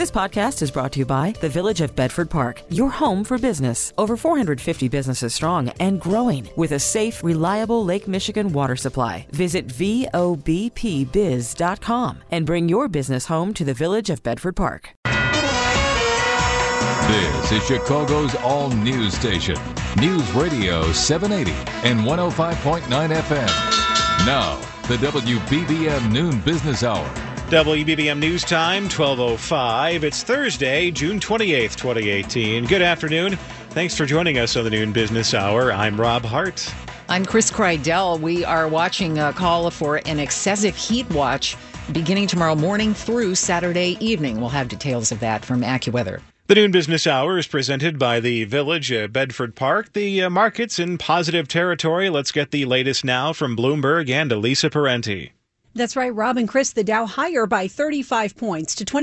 This podcast is brought to you by the Village of Bedford Park, your home for business. Over 450 businesses strong and growing with a safe, reliable Lake Michigan water supply. Visit VOBPBiz.com and bring your business home to the Village of Bedford Park. This is Chicago's all-news station, News Radio 780 and 105.9 FM. Now, the WBBM Noon Business Hour. WBBM News Time, 12:05. It's Thursday, June 28th, 2018. Good afternoon. Thanks for joining us on the Noon Business Hour. I'm Rob Hart. I'm Chris Kreidel. We are watching a call for an excessive heat watch beginning tomorrow morning through Saturday evening. We'll have details of that from AccuWeather. The Noon Business Hour is presented by the Village at Bedford Park. The market's in positive territory. Let's get the latest now from Bloomberg and Elisa Parenti. That's right, Rob and Chris. The Dow higher by 35 points to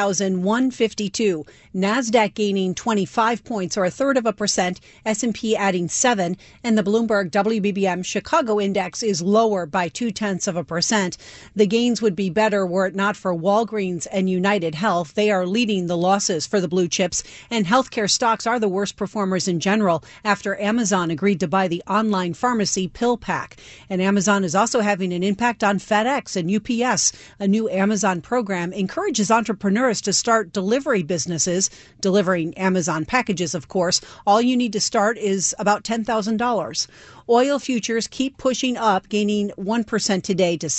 24,152. NASDAQ gaining 25 points or 1/3%. S&P adding 7. And the Bloomberg WBBM Chicago Index is lower by 0.2%. The gains would be better were it not for Walgreens and United Health. They are leading the losses for the blue chips. And healthcare stocks are the worst performers in general after Amazon agreed to buy the online pharmacy PillPack. And Amazon is also having an impact on FedEx and UPS. A new Amazon program encourages entrepreneurs to start delivery businesses, delivering Amazon packages, of course. All you need to start is about $10,000. Oil futures keep pushing up, gaining 1% today to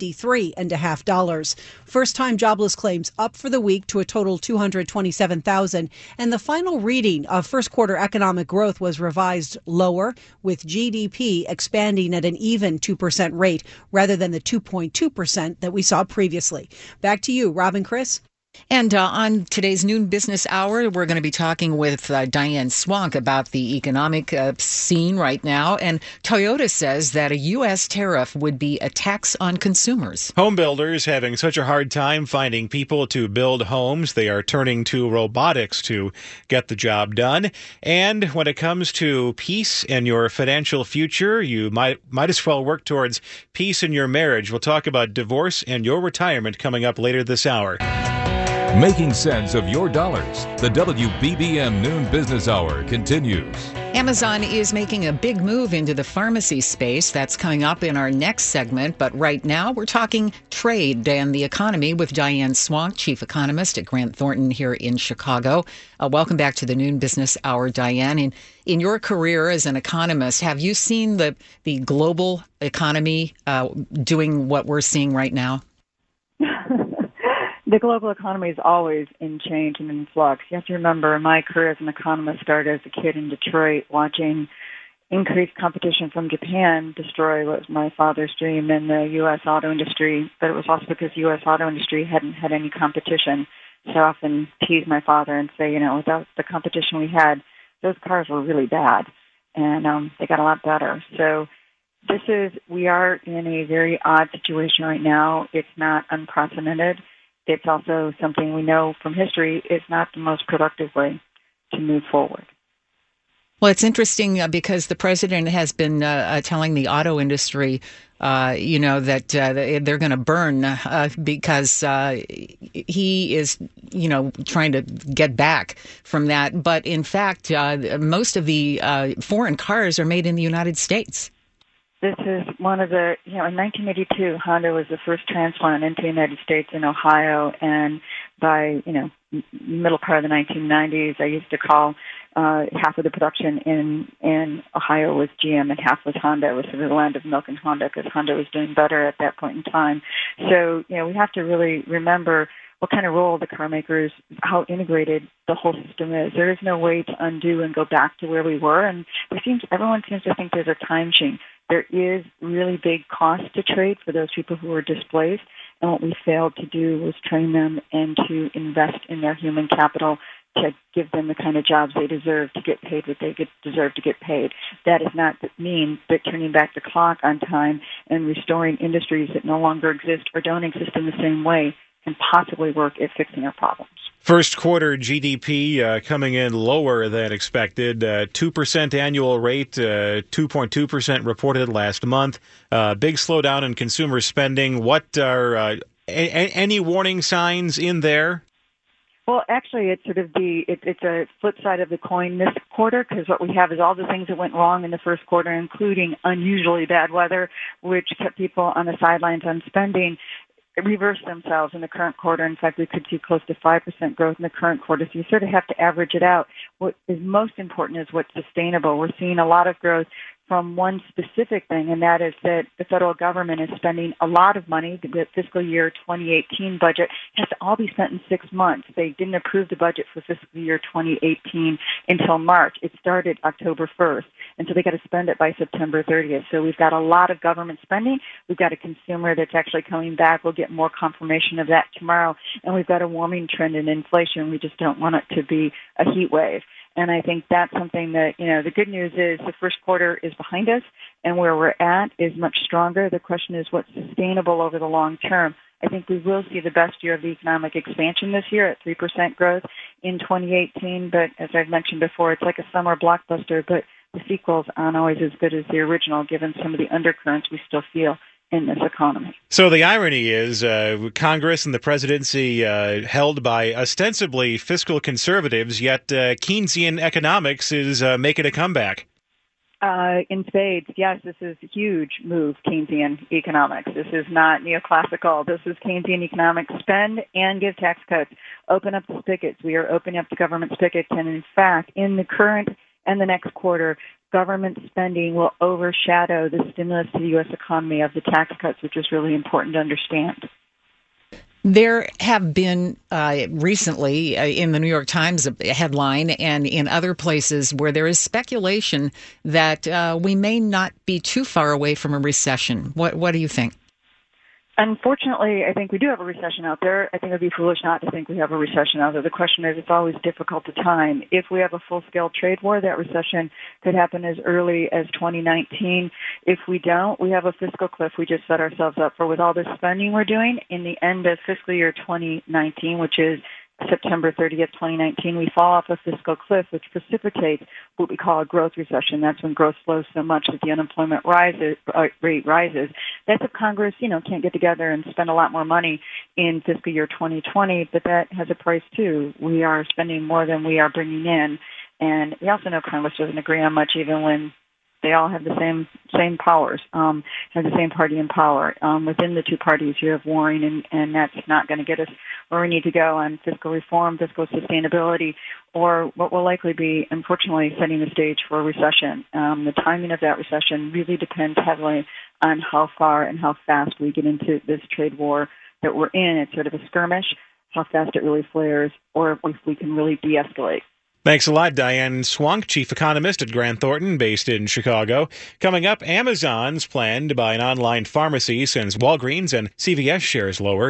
$73.50. First-time jobless claims up for the week to a total 227,000. And the final reading of first-quarter economic growth was revised lower, with GDP expanding at an even 2% rate rather than the 2.2% that we saw previously. Back to you, Rob and Chris. And on today's Noon Business Hour, we're going to be talking with Diane Swonk about the economic scene right now. And Toyota says that a U.S. tariff would be a tax on consumers. Home builders having such a hard time finding people to build homes, they are turning to robotics to get the job done. And when it comes to peace and your financial future, you might as well work towards peace in your marriage. We'll talk about divorce and your retirement coming up later this hour. Making sense of your dollars. The WBBM Noon Business Hour continues. Amazon is making a big move into the pharmacy space. That's coming up in our next segment. But right now, we're talking trade and the economy with Diane Swonk, chief economist at Grant Thornton here in Chicago. Welcome back to the Noon Business Hour, Diane. In your career as an economist, have you seen the global economy doing what we're seeing right now? The global economy is always in change and in flux. You have to remember my career as an economist started as a kid in Detroit watching increased competition from Japan destroy what was my father's dream in the U.S. auto industry, but it was also because the U.S. auto industry hadn't had any competition. So I often tease my father and say, without the competition we had, those cars were really bad, and they got a lot better. So we are in a very odd situation right now. It's not unprecedented. It's also something we know from history is not the most productive way to move forward. Well, it's interesting because the president has been telling the auto industry, that they're going to burn because he is, trying to get back from that. But in fact, most of the foreign cars are made in the United States. This is one of the, in 1982, Honda was the first transplant into the United States in Ohio, and by, middle part of the 1990s, I used to call half of the production in Ohio was GM and half was Honda. It was sort of the land of milk and Honda because Honda was doing better at that point in time. So, we have to really remember what kind of role the car makers, how integrated the whole system is. There is no way to undo and go back to where we were, and everyone seems to think there's a time machine. There is really big cost to trade for those people who are displaced, and what we failed to do was train them and to invest in their human capital to give them the kind of jobs they deserve to get paid what they deserve to get paid. That does not mean that turning back the clock on time and restoring industries that no longer exist or don't exist in the same way can possibly work at fixing our problems. First quarter GDP coming in lower than expected, 2% annual rate, 2.2% reported last month. Big slowdown in consumer spending. What are any warning signs in there? Well, actually, it's sort of it's a flip side of the coin this quarter, because what we have is all the things that went wrong in the first quarter, including unusually bad weather, which kept people on the sidelines on spending, reverse themselves in the current quarter. In fact, we could see close to 5% growth in the current quarter. So you sort of have to average it out. What is most important is what's sustainable. We're seeing a lot of growth from one specific thing, and that is that the federal government is spending a lot of money. The fiscal year 2018 budget has to all be spent in 6 months. They didn't approve the budget for fiscal year 2018 until March. It started October 1st, and so they got to spend it by September 30th. So we've got a lot of government spending. We've got a consumer that's actually coming back. We'll get more confirmation of that tomorrow, and we've got a warming trend in inflation. We just don't want it to be a heat wave. And I think that's something that, the good news is the first quarter is behind us, and where we're at is much stronger. The question is what's sustainable over the long term. I think we will see the best year of the economic expansion this year at 3% growth in 2018. But as I've mentioned before, it's like a summer blockbuster, but the sequels aren't always as good as the original, given some of the undercurrents we still feel in this economy. So the irony is Congress and the presidency held by ostensibly fiscal conservatives, yet Keynesian economics is making a comeback. In spades, yes, this is a huge move, Keynesian economics. This is not neoclassical. This is Keynesian economics. Spend and give tax cuts. Open up the spigots. We are opening up the government spigots, and in fact, in the current and the next quarter, government spending will overshadow the stimulus to the U.S. economy of the tax cuts, which is really important to understand. There have been recently in the New York Times a headline and in other places where there is speculation that we may not be too far away from a recession. What do you think? Unfortunately, I think we do have a recession out there. I think it would be foolish not to think we have a recession out there. The question is, it's always difficult to time. If we have a full-scale trade war, that recession could happen as early as 2019. If we don't, we have a fiscal cliff we just set ourselves up for with all this spending we're doing. In the end of fiscal year 2019, which is September 30th, 2019, we fall off a fiscal cliff, which precipitates what we call a growth recession. That's when growth slows so much that the unemployment rate rises. That's if Congress, can't get together and spend a lot more money in fiscal year 2020, but that has a price too. We are spending more than we are bringing in, and we also know Congress doesn't agree on much, even when they all have the same powers, have the same party in power. Within the two parties, you have warring, and that's not going to get us where we need to go on fiscal reform, fiscal sustainability, or what will likely be, unfortunately, setting the stage for a recession. The timing of that recession really depends heavily on how far and how fast we get into this trade war that we're in. It's sort of a skirmish, how fast it really flares, or if we can really de-escalate. Thanks a lot, Diane Swonk, chief economist at Grant Thornton, based in Chicago. Coming up, Amazon's plan to buy an online pharmacy sends Walgreens and CVS shares lower.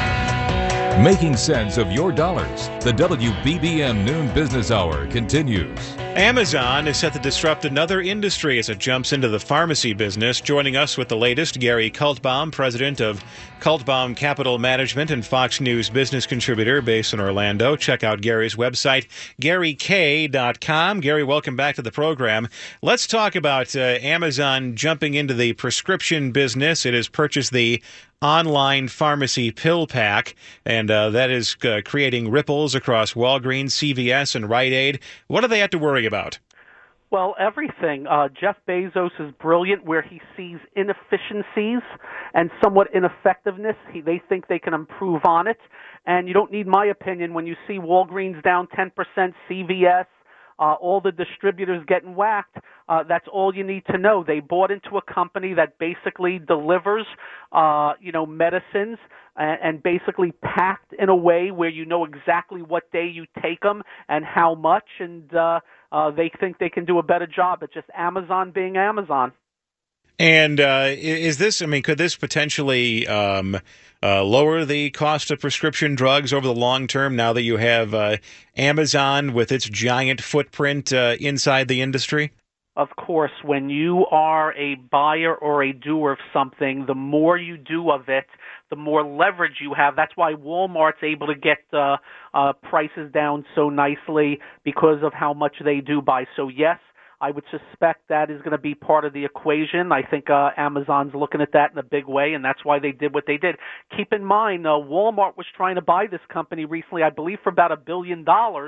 Making sense of your dollars. The WBBM Noon Business Hour continues. Amazon is set to disrupt another industry as it jumps into the pharmacy business. Joining us with the latest, Gary Kaltbaum, president of Kaltbaum Capital Management and Fox News business contributor based in Orlando. Check out Gary's website, GaryK.com. Gary, welcome back to the program. Let's talk about Amazon jumping into the prescription business. It has purchased the online pharmacy pill pack, and that is creating ripples across Walgreens, CVS, and Rite Aid. What do they have to worry about? Well, everything. Jeff Bezos is brilliant where he sees inefficiencies and somewhat ineffectiveness. They think they can improve on it. And you don't need my opinion when you see Walgreens down 10%, CVS, all the distributors getting whacked. That's all you need to know. They bought into a company that basically delivers, medicines and basically packed in a way where you know exactly what day you take them and how much, and they think they can do a better job. It's just Amazon being Amazon. And could this potentially lower the cost of prescription drugs over the long term now that you have Amazon with its giant footprint inside the industry? Of course, when you are a buyer or a doer of something, the more you do of it, the more leverage you have. That's why Walmart's able to get prices down so nicely, because of how much they do buy. So yes, I would suspect that is going to be part of the equation. I think Amazon's looking at that in a big way, and that's why they did what they did. Keep in mind, Walmart was trying to buy this company recently, I believe, for about $1 billion,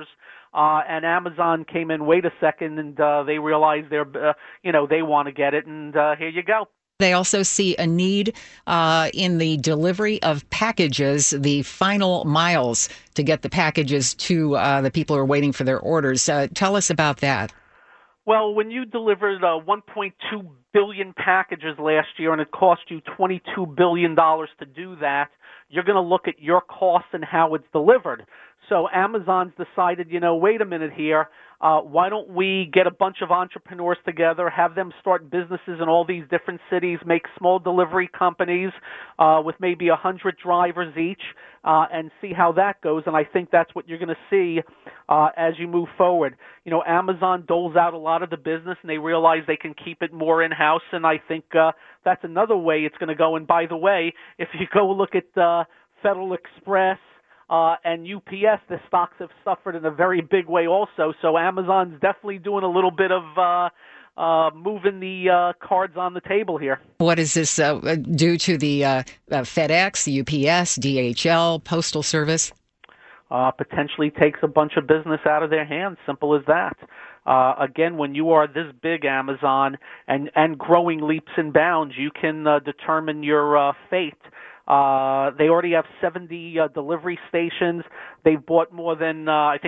and Amazon came in, wait a second, and they realized they want to get it, and here you go. They also see a need in the delivery of packages, the final miles to get the packages to the people who are waiting for their orders. Tell us about that. Well, when you delivered 1.2 billion packages last year and it cost you $22 billion to do that, you're going to look at your costs and how it's delivered. So Amazon's decided, wait a minute here, why don't we get a bunch of entrepreneurs together, have them start businesses in all these different cities, make small delivery companies with maybe 100 drivers each, and see how that goes. And I think that's what you're going to see as you move forward. Amazon doles out a lot of the business, and they realize they can keep it more in-house, and I think that's another way it's going to go. And by the way, if you go look at Federal Express, and UPS, the stocks have suffered in a very big way also. So Amazon's definitely doing a little bit of moving the cards on the table here. What is this due to the FedEx, the UPS, DHL, Postal Service? Potentially takes a bunch of business out of their hands. Simple as that. Again, when you are this big, Amazon, and growing leaps and bounds, you can determine your fate. They already have 70 delivery stations. They've bought more than,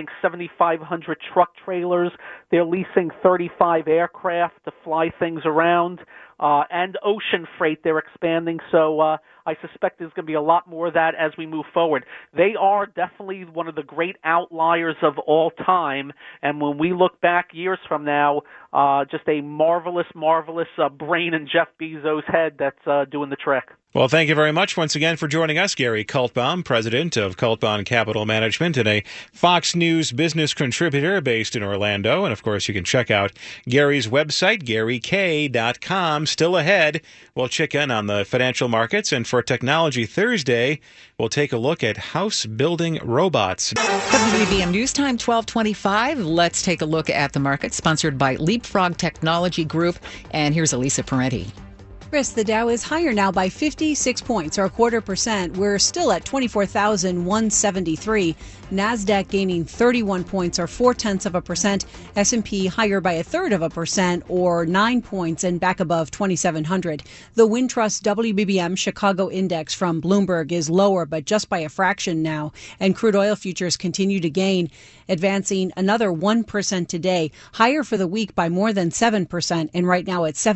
7,500 truck trailers. They're leasing 35 aircraft to fly things around. And ocean freight they're expanding. So I suspect there's going to be a lot more of that as we move forward. They are definitely one of the great outliers of all time. And when we look back years from now, just a marvelous brain in Jeff Bezos' head that's doing the trick. Well, thank you very much once again for joining us, Gary Kaltbaum, president of Kaltbaum Capital Management and a Fox News business contributor based in Orlando. And, of course, you can check out Gary's website, GaryK.com. Still ahead, we'll check in on the financial markets. And for Technology Thursday, we'll take a look at house-building robots. WBBM News Time, 12:25. Let's take a look at the market, sponsored by Leapfrog Technology Group. And here's Elisa Parenti. Chris, the Dow is higher now by 56 points, or 0.25%. We're still at 24,173. NASDAQ gaining 31 points, or 0.4%. S&P higher by 0.33%, or 9 points, and back above 2,700. The Wintrust WBBM Chicago Index from Bloomberg is lower, but just by a fraction now. And crude oil futures continue to gain, advancing another 1% today, higher for the week by more than 7%, and right now at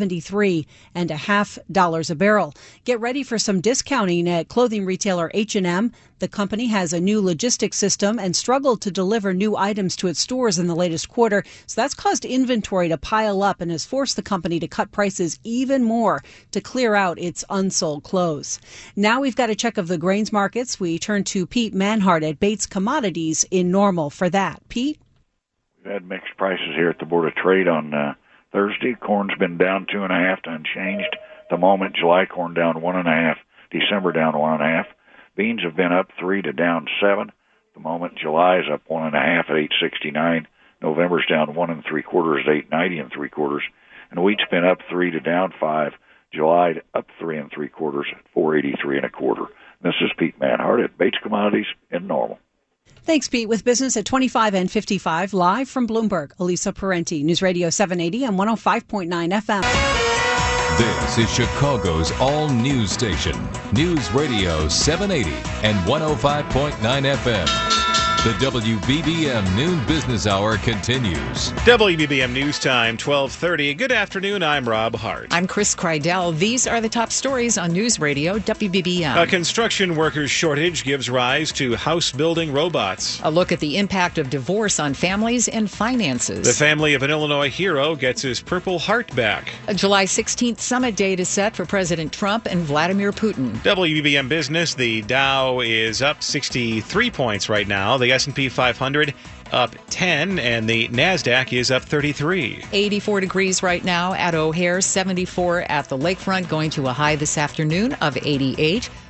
$73.50 a barrel. Get ready for some discounting at clothing retailer H&M. The company has a new logistics system and struggled to deliver new items to its stores in the latest quarter. So that's caused inventory to pile up and has forced the company to cut prices even more to clear out its unsold clothes. Now we've got a check of the grains markets. We turn to Pete Manhart at Bates Commodities in Normal for that. Pete? We've had mixed prices here at the Board of Trade on Thursday. Corn's been down 2.5 to unchanged. At the moment, July corn down 1.5, December down 1.5. Beans have been up 3 to down 7. At the moment, July is up 1.5 at 8.69. November's down 1 3/4 at 8.90 3/4. And wheat's been up 3 to down 5. July up 3 3/4 at 4.83 1/4. This is Pete Manhart at Bates Commodities in Normal. Thanks, Pete. With business at 25 and 55, live from Bloomberg, Elisa Parenti, News Radio 780 and 105.9 FM. This is Chicago's all-news station, News Radio 780 and 105.9 FM. The WBBM Noon Business Hour continues. WBBM News Time, 12:30. Good afternoon. I'm Rob Hart. I'm Chris Kreidel. These are the top stories on News Radio WBBM. A construction workers shortage gives rise to house-building robots. A look at the impact of divorce on families and finances. The family of an Illinois hero gets his Purple Heart back. A July 16th summit date is set for President Trump and Vladimir Putin. WBBM Business, the Dow is up 63 points right now. The S&P 500 up 10, and the NASDAQ is up 33. 84 degrees right now at O'Hare, 74 at the lakefront, going to a high this afternoon of 88.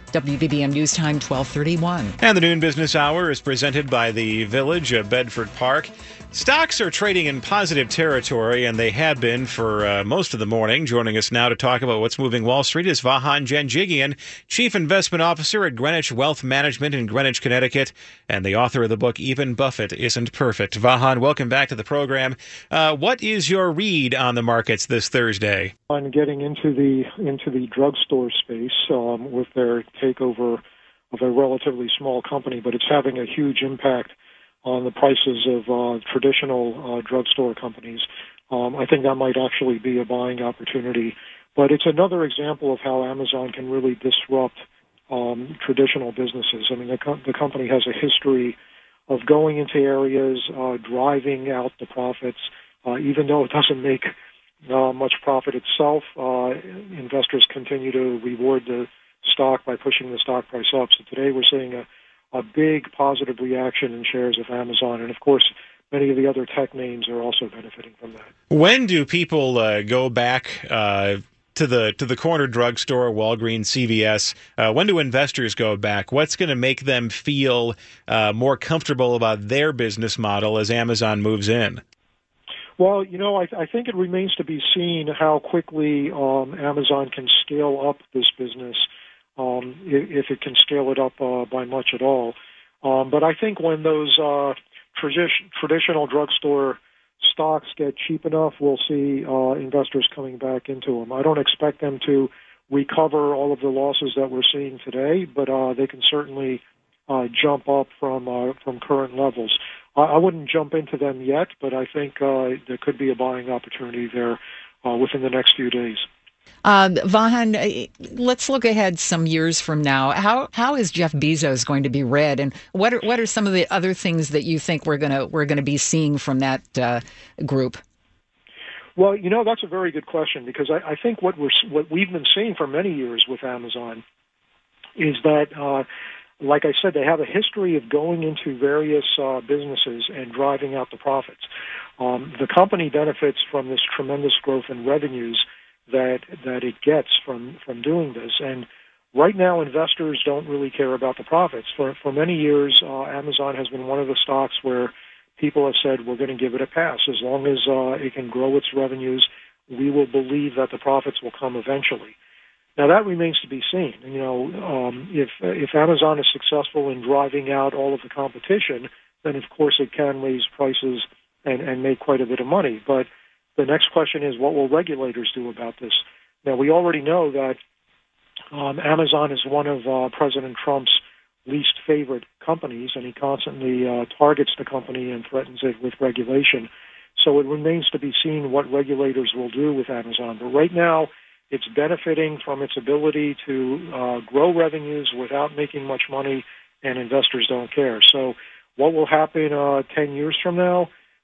WBBM News Time, 12:31. And the noon business hour is presented by the Village of Bedford Park. Stocks are trading in positive territory, and they had been for most of the morning. Joining us now to talk about what's moving Wall Street is Vahan Janjigian, Chief Investment Officer at Greenwich Wealth Management in Greenwich, Connecticut, and the author of the book, Even Buffett Isn't Perfect. Vahan, welcome back to the program. What is your read on the markets this Thursday? On getting into the drugstore space with their takeover of a relatively small company, but it's having a huge impact on the prices of traditional drugstore companies. I think that might actually be a buying opportunity. But it's another example of how Amazon can really disrupt traditional businesses. I mean, the company has a history of going into areas, driving out the profits, even though it doesn't make much profit itself. Investors continue to reward the stock by pushing the stock price up. So today we're seeing a big positive reaction in shares of Amazon. And, of course, many of the other tech names are also benefiting from that. When do people go back to the corner drugstore, Walgreens, CVS? When do investors go back? What's going to make them feel more comfortable about their business model as Amazon moves in? Well, I think it remains to be seen how quickly Amazon can scale up this business, if it can scale it up by much at all. But I think when those traditional drugstore stocks get cheap enough, we'll see investors coming back into them. I don't expect them to recover all of the losses that we're seeing today, but they can certainly jump up from current levels. I wouldn't jump into them yet, but I think there could be a buying opportunity there within the next few days. Vahan, let's look ahead some years from now. How is Jeff Bezos going to be read, and what are some of the other things that you think we're gonna be seeing from that group? Well, that's a very good question, because I think what we've been seeing for many years with Amazon is that, like I said, they have a history of going into various businesses and driving out the profits. The company benefits from this tremendous growth in revenues that it gets from doing this. And right now, investors don't really care about the profits. For many years, Amazon has been one of the stocks where people have said, we're going to give it a pass. As long as it can grow its revenues, we will believe that the profits will come eventually. Now, that remains to be seen. If Amazon is successful in driving out all of the competition, then, of course, it can raise prices and make quite a bit of money. But the next question is, what will regulators do about this? Now, we already know that Amazon is one of President Trump's least favorite companies, and he constantly targets the company and threatens it with regulation. So it remains to be seen what regulators will do with Amazon. But right now, it's benefiting from its ability to grow revenues without making much money, and investors don't care. So what will happen 10 years from now?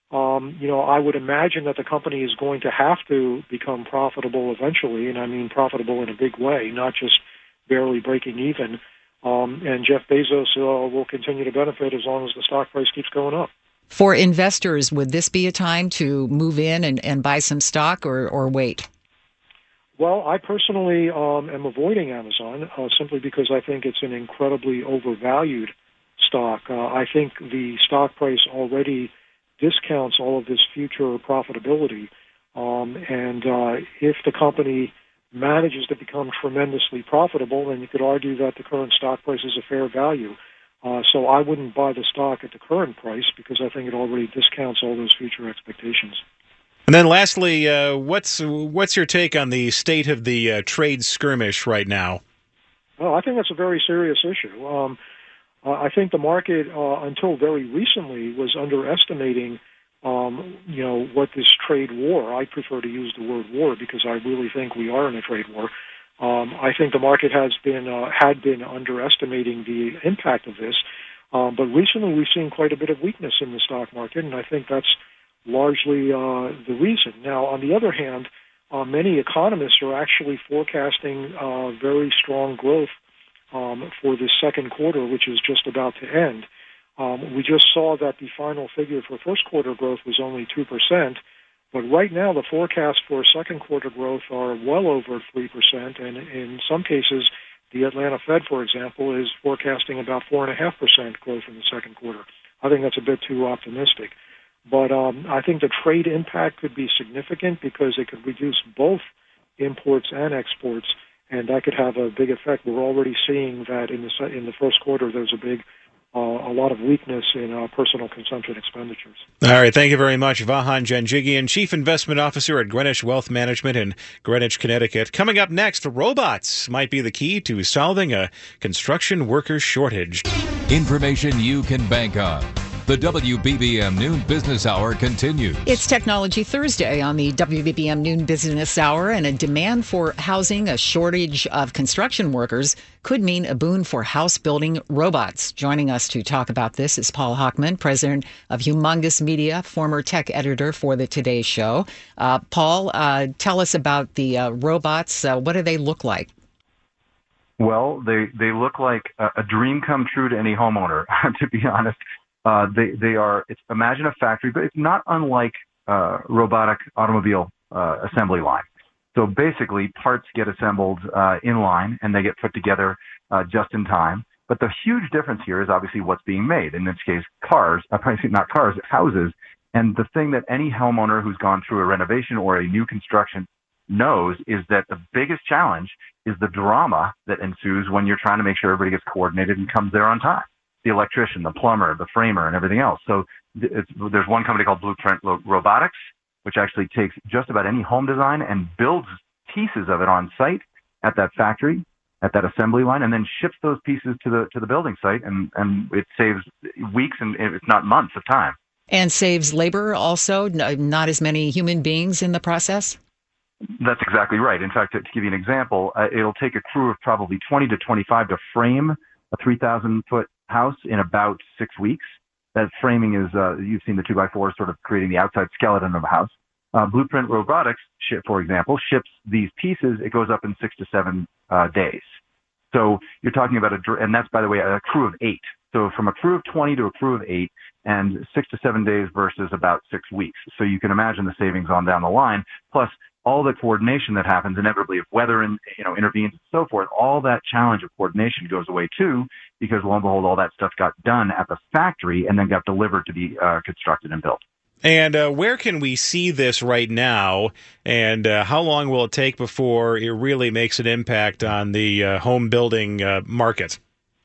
I would imagine that the company is going to have to become profitable eventually, and I mean profitable in a big way, not just barely breaking even. And Jeff Bezos will continue to benefit as long as the stock price keeps going up. For investors, would this be a time to move in and buy some stock or wait? Well, I personally am avoiding Amazon simply because I think it's an incredibly overvalued stock. I think the stock price already discounts all of this future profitability. And if the company manages to become tremendously profitable, then you could argue that the current stock price is a fair value. So I wouldn't buy the stock at the current price because I think it already discounts all those future expectations. And then lastly, what's your take on the state of the trade skirmish right now? Well, I think that's a very serious issue. I think the market, until very recently, was underestimating, what this trade war. I prefer to use the word war because I really think we are in a trade war. I think the market had been underestimating the impact of this, but recently we've seen quite a bit of weakness in the stock market, and I think that's largely the reason. Now, on the other hand, many economists are actually forecasting very strong growth for the second quarter, which is just about to end. We just saw that the final figure for first quarter growth was only 2%, but right now the forecasts for second quarter growth are well over 3%, and in some cases The Atlanta Fed, for example, is forecasting about 4.5% growth in the second quarter. I think that's a bit too optimistic. But I think the trade impact could be significant because it could reduce both imports and exports, and that could have a big effect. We're already seeing that in the first quarter there's a lot of weakness in personal consumption expenditures. All right, thank you very much, Vahan Janjigian, Chief Investment Officer at Greenwich Wealth Management in Greenwich, Connecticut. Coming up next, robots might be the key to solving a construction worker shortage. Information you can bank on. The WBBM Noon Business Hour continues. It's Technology Thursday on the WBBM Noon Business Hour, and a demand for housing, a shortage of construction workers could mean a boon for house building robots. Joining us to talk about this is Paul Hochman, president of Humongous Media, former tech editor for the Today Show. Paul, tell us about the robots. What do they look like? Well, they look like a dream come true to any homeowner, to be honest. They are. Imagine a factory, but it's not unlike robotic automobile assembly line. So basically, parts get assembled in line, and they get put together just in time. But the huge difference here is obviously what's being made. In this case, cars. Not cars, houses. And the thing that any homeowner who's gone through a renovation or a new construction knows is that the biggest challenge is the drama that ensues when you're trying to make sure everybody gets coordinated and comes there on time. The electrician, the plumber, the framer, and everything else. So there's one company called Blueprint Robotics, which actually takes just about any home design and builds pieces of it on site at that factory, at that assembly line, and then ships those pieces to the building site, and it saves weeks and if not months of time. And saves labor also, not as many human beings in the process? That's exactly right. In fact, to give you an example, it'll take a crew of probably 20 to 25 to frame a 3,000-foot house in about 6 weeks. That framing is, you've seen the 2x4 sort of creating the outside skeleton of a house. Blueprint Robotics, for example, ships these pieces. It goes up in 6 to 7 days. So you're talking about and that's, by the way, a crew of 8. So from a crew of 20 to a crew of 8, and 6 to 7 days versus about 6 weeks. So you can imagine the savings on down the line, plus all the coordination that happens inevitably if weather intervenes and so forth. All that challenge of coordination goes away too, because lo and behold, all that stuff got done at the factory and then got delivered to be constructed and built. And where can we see this right now, and how long will it take before it really makes an impact on the home building market?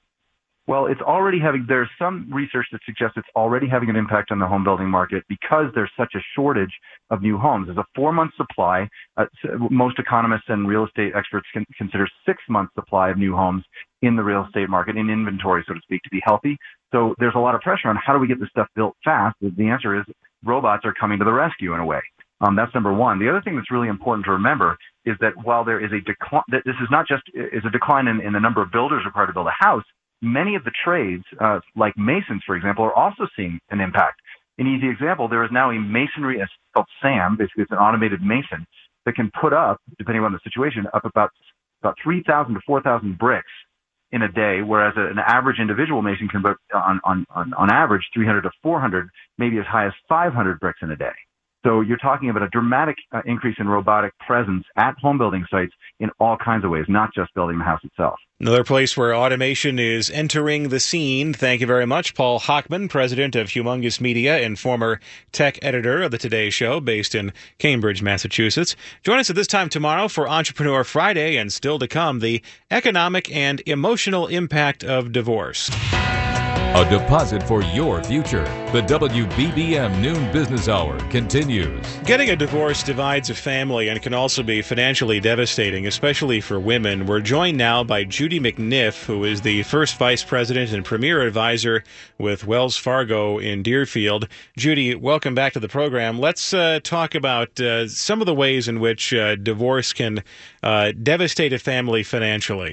Well, there's some research that suggests it's already having an impact on the home building market because there's such a shortage of new homes. There's a 4-month supply. Most economists and real estate experts consider 6-month supply of new homes in the real estate market, in inventory, so to speak, to be healthy. So there's a lot of pressure on how do we get this stuff built fast. The answer is robots are coming to the rescue in a way. That's number one. The other thing that's really important to remember is that while there is a decline, that this is not just is a decline in the number of builders required to build a house, many of the trades, like masons, for example, are also seeing an impact. An easy example, there is now a masonry, it's called SAM, basically it's an automated mason, that can put up, depending on the situation, up about 3,000 to 4,000 bricks in a day, whereas an average individual mason can put on average 300 to 400, maybe as high as 500 bricks in a day. So you're talking about a dramatic increase in robotic presence at home building sites in all kinds of ways, not just building the house itself. Another place where automation is entering the scene. Thank you very much, Paul Hochman, president of Humongous Media and former tech editor of the Today Show, based in Cambridge, Massachusetts. Join us at this time tomorrow for Entrepreneur Friday, and still to come, the economic and emotional impact of divorce. A deposit for your future. The WBBM Noon Business Hour continues. Getting a divorce divides a family and can also be financially devastating, especially for women. We're joined now by Judy McNiff, who is the first vice president and premier advisor with Wells Fargo in Deerfield. Judy, welcome back to the program. Let's talk about some of the ways in which divorce can devastate a family financially.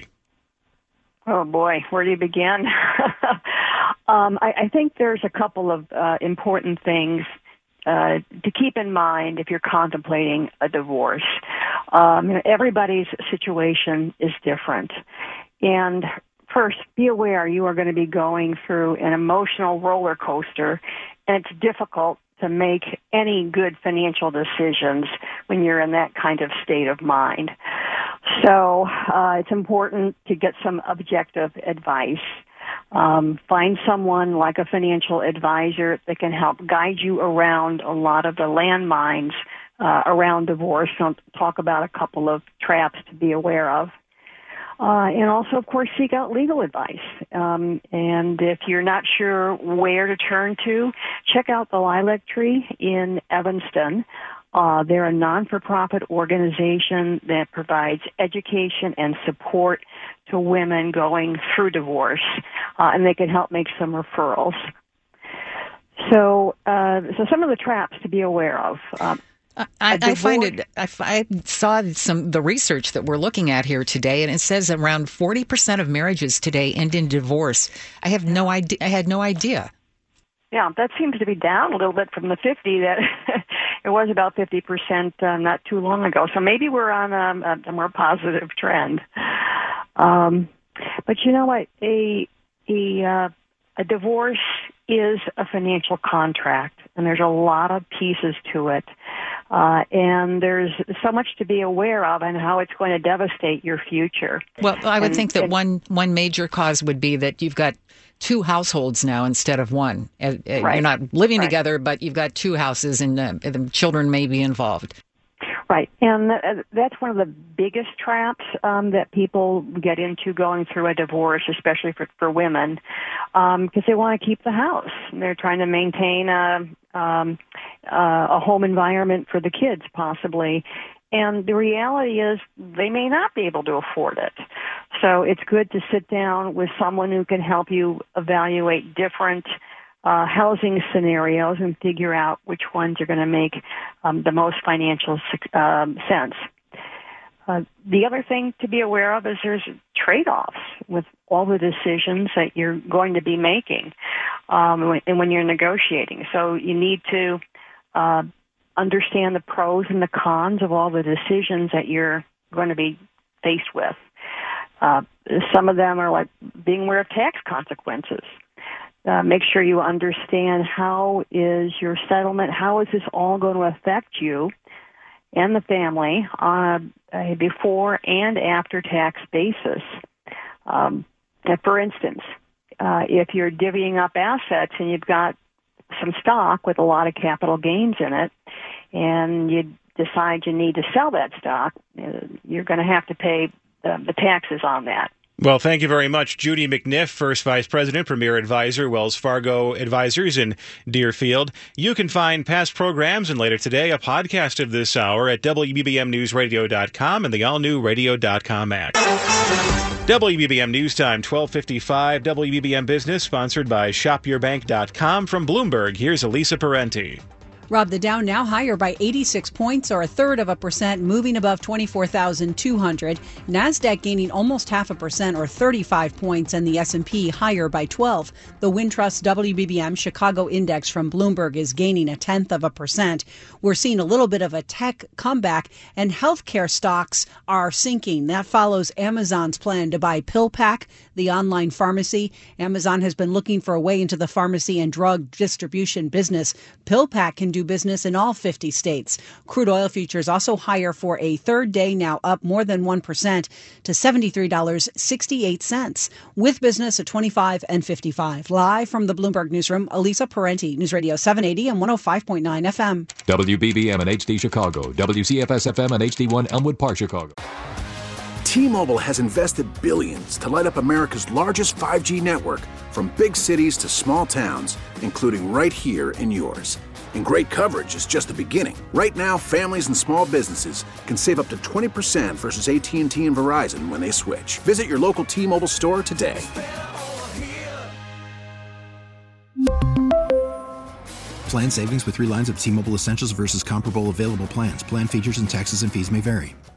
Oh, boy, where do you begin? I think there's a couple of important things to keep in mind if you're contemplating a divorce. Everybody's situation is different. And first, be aware you are going to be going through an emotional roller coaster, and it's difficult to make any good financial decisions when you're in that kind of state of mind. So it's important to get some objective advice. Find someone like a financial advisor that can help guide you around a lot of the landmines around divorce. I'll talk about a couple of traps to be aware of. And also, of course, seek out legal advice. And if you're not sure where to turn to, check out the Lilac Tree in Evanston. They're a non-for-profit organization that provides education and support to women going through divorce, and they can help make some referrals. So some of the traps to be aware of. I find it. I saw the research that we're looking at here today, and it says around 40% of marriages today end in divorce. I have no idea. I had no idea. Yeah, that seems to be down a little bit from the 50 that it was about 50% not too long ago. So maybe we're on a more positive trend. But you know what? A divorce is a financial contract, and there's a lot of pieces to it. And there's so much to be aware of and how it's going to devastate your future. Well, I would think that one major cause would be that you've got two households now instead of one. Right. You're not living together, but you've got two houses, and the children may be involved. Right, and that's one of the biggest traps that people get into going through a divorce, especially for women, because they want to keep the house. They're trying to maintain a home environment for the kids, possibly. And the reality is they may not be able to afford it. So it's good to sit down with someone who can help you evaluate different housing scenarios and figure out which ones are going to make the most financial sense. The other thing to be aware of is there's trade-offs with all the decisions that you're going to be making and when you're negotiating. So you need to understand the pros and the cons of all the decisions that you're going to be faced with. Some of them are like being aware of tax consequences. Make sure you understand how is your settlement, how is this all going to affect you and the family on a before and after tax basis. For instance, if you're divvying up assets and you've got some stock with a lot of capital gains in it, and you decide you need to sell that stock, you're going to have to pay the taxes on that. Well, thank you very much, Judy McNiff, First Vice President, Premier Advisor, Wells Fargo Advisors in Deerfield. You can find past programs and later today a podcast of this hour at WBBMNewsRadio.com and the all-new Radio.com app. WBBM News Time, 12:55. WBBM Business, sponsored by ShopYourBank.com. From Bloomberg, here's Elisa Parenti. Rob, the Dow now higher by 86 points, or 1/3%, moving above 24,200. NASDAQ gaining almost 0.5%, or 35 points, and the S&P higher by 12. The Wintrust WBBM Chicago Index from Bloomberg is gaining 0.1%. We're seeing a little bit of a tech comeback, and healthcare stocks are sinking. That follows Amazon's plan to buy PillPack, the online pharmacy. Amazon has been looking for a way into the pharmacy and drug distribution business. PillPack can do business in all 50 states. Crude oil futures also higher for a third day, now up more than 1% to $73.68. With business at 25 and 55. Live from the Bloomberg Newsroom, Elisa Parenti, News Radio 780 and 105.9 FM. WBBM and HD Chicago, WCFS FM and HD1 Elmwood Park, Chicago. T-Mobile has invested billions to light up America's largest 5G network, from big cities to small towns, including right here in yours. And great coverage is just the beginning. Right now, families and small businesses can save up to 20% versus AT&T and Verizon when they switch. Visit your local T-Mobile store today. Plan savings with 3 lines of T-Mobile Essentials versus comparable available plans. Plan features and taxes and fees may vary.